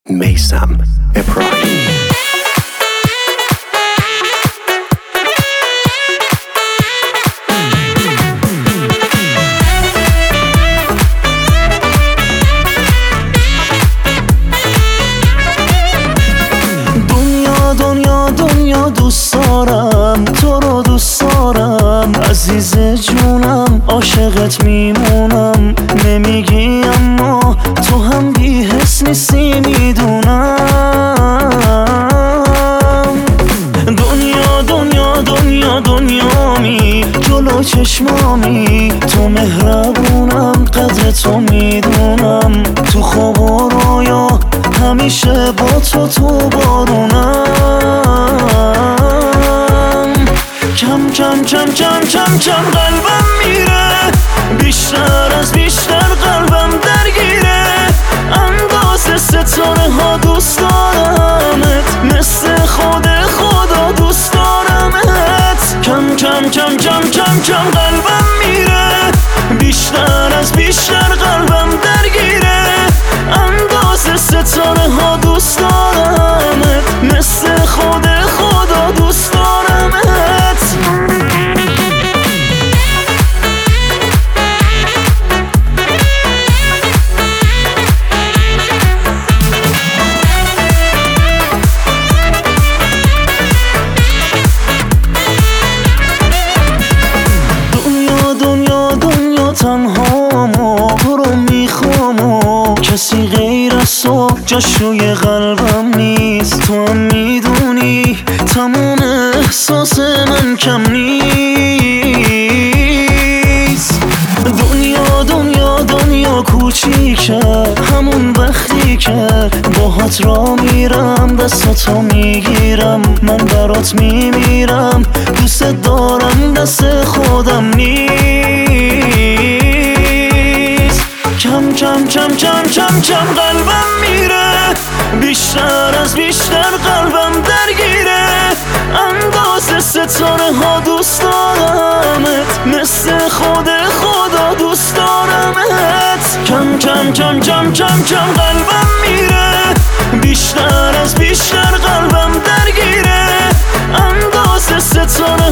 میثم ابراهیمی. دنیا دوست دارم، تو رو دوست دارم عزیز جونم، عاشقت میمونم. نمیگی اما تو هم بی حس نیستی میدونم. دنیامی جلو چشمامی، تو مهربونم قدر تو میدونم. تو خواب و رویا همیشه با تو بارونم. کم قلبم میره، بیشتر قلبم درگیره. اندازه ستاره ها دوست دارمت، مثل خدا دوست دارمت. کم قلبم میره، بیشتر قلبم درگیره. اندازه ستاره ها دوست دارمت، مثل خدا دوست دارمت. دنیا تنهامو تو رو میخوام و کسی غیر از تو جاش روی قلبم نیست. تو هم میدونی تمام احساس من کم نیست. دنیا کوچیکه، همون وقتی که باهات را میرم دستاتو میگیرم. من برات میمیرم، دوست دارم دست خودم نیست. کم قلبم میره، بیشتر قلبم درگیره. اندازه ستاره ها دوست دارمت، مثل خدا دوست دارمت. کم قلبم میره، بیشتر قلبم درگیره. اندازه ستاره